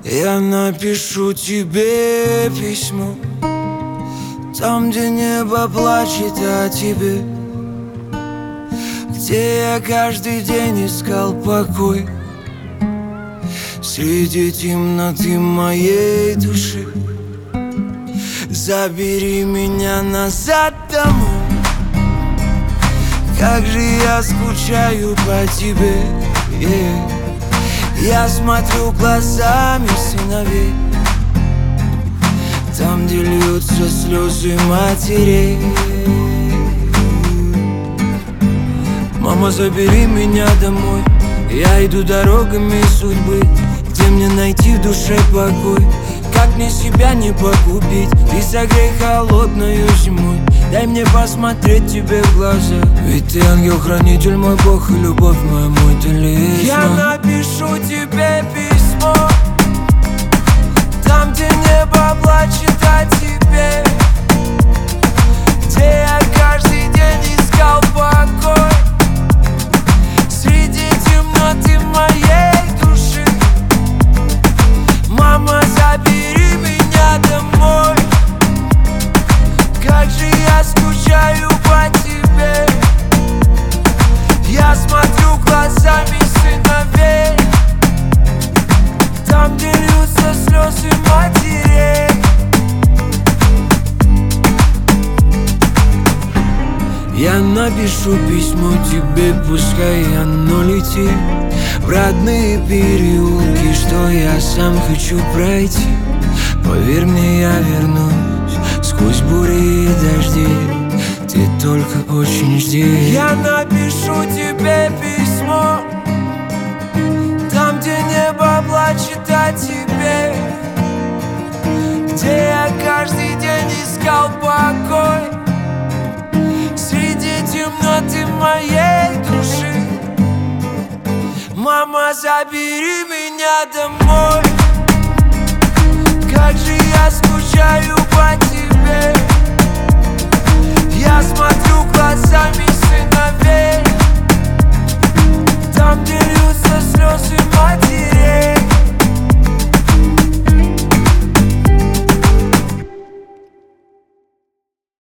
Я напишу тебе письмо, там, где небо плачет о тебе, где я каждый день искал покой среди темноты моей души. Забери меня назад домой, как же я скучаю по тебе, yeah. Я смотрю глазами сыновей, там, где льются слезы матерей. Мама, забери меня домой, я иду дорогами судьбы, где мне найти в душе покой. Как мне себя не погубить? Ты согрей холодною зимой, дай мне посмотреть тебе в глаза. Ведь ты ангел-хранитель, мой Бог и любовь моя, мой талисман. Я напишу тебе письмо, там, где небо плачет о тебе, где я каждый день искал покой среди темноты моей души. Мама, забери меня домой, как же я скучаю по тебе. Я смотрю глазами сыновей, там, где льются слезы матерей. Я напишу письмо тебе, пускай оно летит в родные переулки, что я сам хочу пройти. Поверь мне, я вернусь сквозь бури и дожди, ты только очень жди. Я напишу тебе письмо, там, где небо плачет о тебе, где я каждый день искал покой среди темноты моей души. Мама, забери меня домой.